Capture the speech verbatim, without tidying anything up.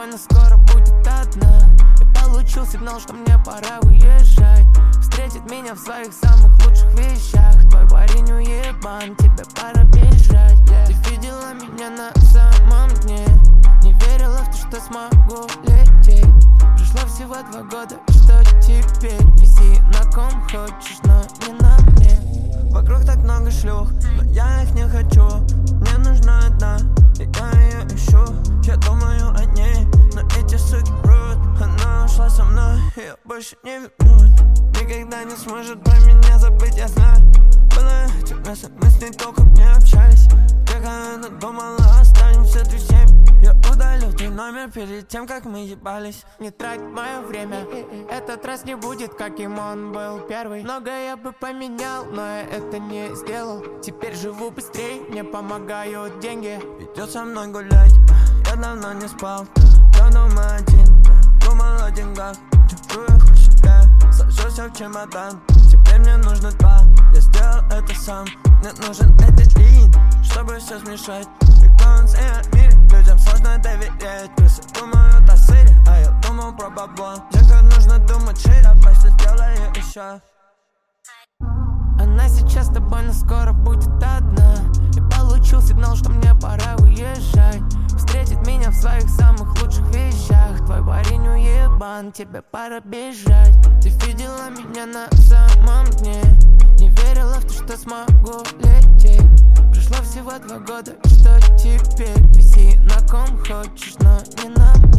больно, скоро будет одна. Я получил сигнал, что мне пора уезжать. Встретит меня в своих самых лучших вещах. Твой парень уебан, тебе пора бежать. Ты видела меня на самом дне, не верила в то, что смогу лететь. Прошло всего два года, и что теперь? Виси на ком хочешь, но не на мне. Вокруг так много шлюх, но я их не хочу. Мне нужна одна, и я ее ищу. Я думаю о ней, но эти суки врут. Она ушла со мной, ее больше не вернуть. Никогда не сможет про меня забыть, я знаю. Было этих мест, мы с ней толком не общались. Как она думала, останемся друзьями. Я удалил твой номер перед тем, как мы ебались. Не трать мое время, этот раз не будет, каким он был первый. Многое я бы поменял, но я это не сделал. Теперь живу быстрее, мне помогают деньги. Идет со мной гулять, я давно не спал. Я дома один, думал о деньгах. Держу их у себя, сажусь в чемодан. Теперь мне нужно два, я сделал это сам. Мне нужен этилин, чтобы все смешать. В мире людям сложно доверять. Крысы думают о сыре, а я думал про бабло. Тебе нужно думать шире, просто сделаю еще. Она сейчас с тобой, но скоро будет одна. Я получил сигнал, что мне пора уезжать. Встретит меня в своих самых лучших вещах. Твой парень уебан, тебе пора бежать. Ты видела меня на самом дне, не верила в то, что смогу лететь. Прошло всего два года, и что теперь? Виси на ком хочешь, но не на